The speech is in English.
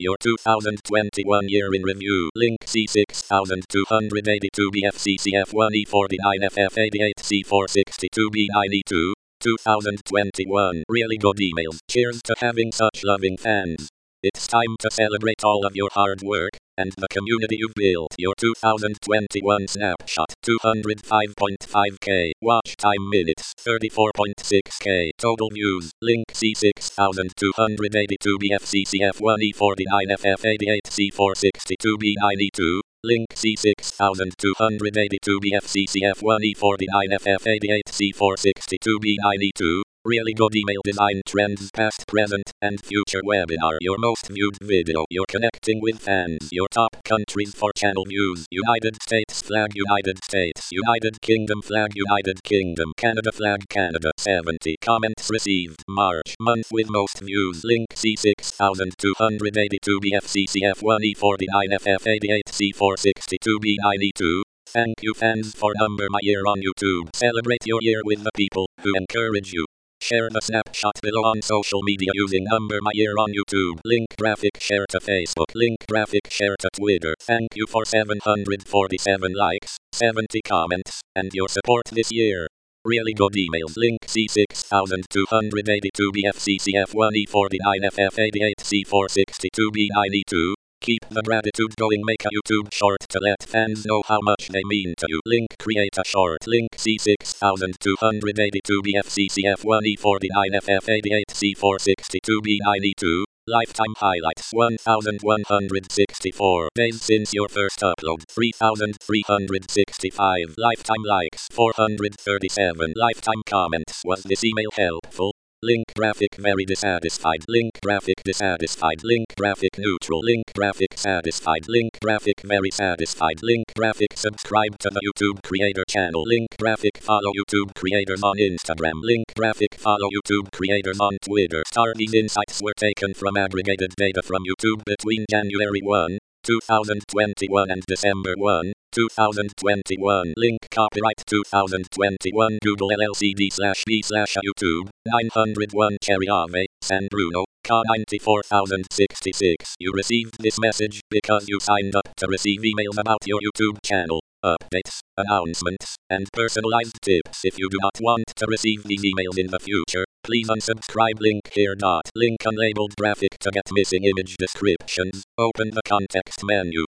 Your 2021 year in review. Link C6282 BFCCF1E49FF88C462B92. 2021. Really good emails. Cheers to having such loving fans. It's time to celebrate all of your hard work and the community you've built. Your 2021 snapshot. 205.5k. Watch time minutes. 34.6k. Total views. Link C6282 BFCCF1E49FF88C462B92. Link C6282 BFCCF1E49FF88C462B92. Really good email design trends past, present, and future webinar. Your most viewed video. You're connecting with fans. Your top countries for channel views. United States flag United States. United Kingdom flag United Kingdom. Canada flag Canada. 70 comments received. March month with most views. Link C6282 BFCCF1E49FF88C462B92. Thank you fans for number my year on YouTube. Celebrate your year with the people who encourage you. Share the snapshot below on social media using number my year on YouTube. Link graphic share to Facebook. Link graphic share to Twitter. Thank you for 747 likes, 70 comments, and your support this year. Really good emails. Link C6282 BFCCF1E49FF88C462B92. Keep the gratitude going. Make a YouTube short to let fans know how much they mean to you. Link create a short. Link C6282 BFCCF1E49FF88C462B92. Lifetime highlights. 1164 days since your first upload. 3365 lifetime likes. 437 lifetime comments. Was this email helpful? Link graphic very dissatisfied. Link graphic dissatisfied. Link graphic neutral. Link graphic satisfied. Link graphic very satisfied. Link graphic subscribe to the YouTube creator channel. Link graphic follow YouTube creators on Instagram. Link graphic follow YouTube creators on Twitter. These insights were taken from aggregated data from YouTube between January 1, 2021 and December 1, 2021. Link copyright 2021 Google LLC/B/YouTube 901 Cherry Ave, San Bruno, Ca 94066. You received this message because you signed up to receive emails about your YouTube channel, updates, announcements, and personalized tips. If you do not want to receive these emails in the future, please unsubscribe. Link here. Link unlabeled graphic to get missing image descriptions. Open the context menu.